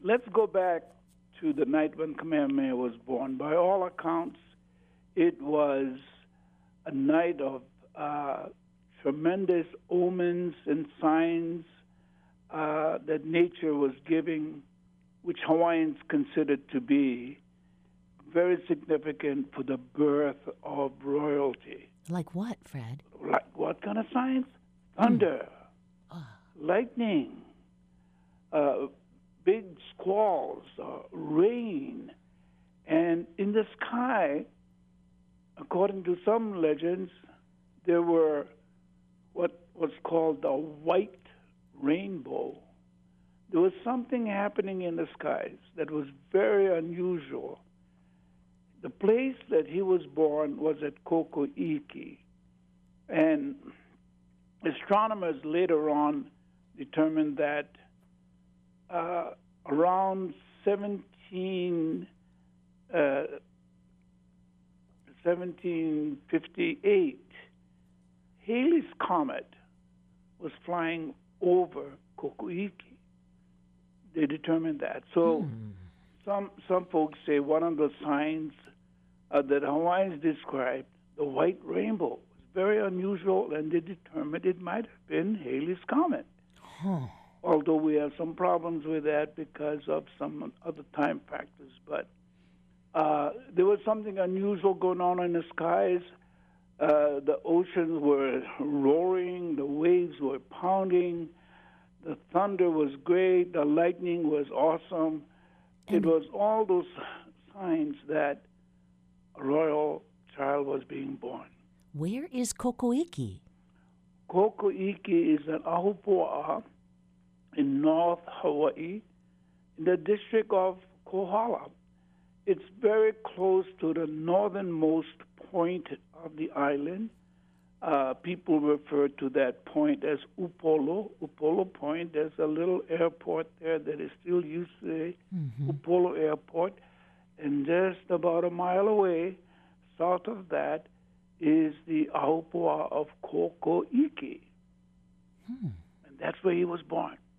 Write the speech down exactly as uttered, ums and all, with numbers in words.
let's go back to the night when Kamehameha was born. By all accounts, it was a night of uh, tremendous omens and signs uh, that nature was giving, which Hawaiians considered to be very significant for the birth of royalty. Like what, Fred? Like what kind of signs? Thunder, mm. uh. lightning, uh, big squalls, uh, rain. And in the sky, according to some legends, there were what was called the white rainbow. There was something happening in the skies that was very unusual. The place that he was born was at Kokoiki, and astronomers later on determined that uh, around seventeen, uh, seventeen fifty-eight, Halley's Comet was flying over Kokoiki. They determined that. So hmm. some some folks say one of the signs uh, that Hawaiians described, the white rainbow, was very unusual, and they determined it might have been Halley's Comet. Huh. Although we have some problems with that because of some other time factors. But uh, there was something unusual going on in the skies. Uh, the oceans were roaring, the waves were pounding, the thunder was great, the lightning was awesome. And it was all those signs that a royal child was being born. Where is Kokoiki? Kokoiki is an ahupua'a in North Hawaii, in the district of Kohala. It's very close to the northernmost point of the island. Uh, people refer to that point as Upolu, Upolu Point. There's a little airport there that is still used today, mm-hmm. Upolu Airport. And just about a mile away, south of that, is the Ahupua'a of Kokoiki. Hmm. And that's where he was born.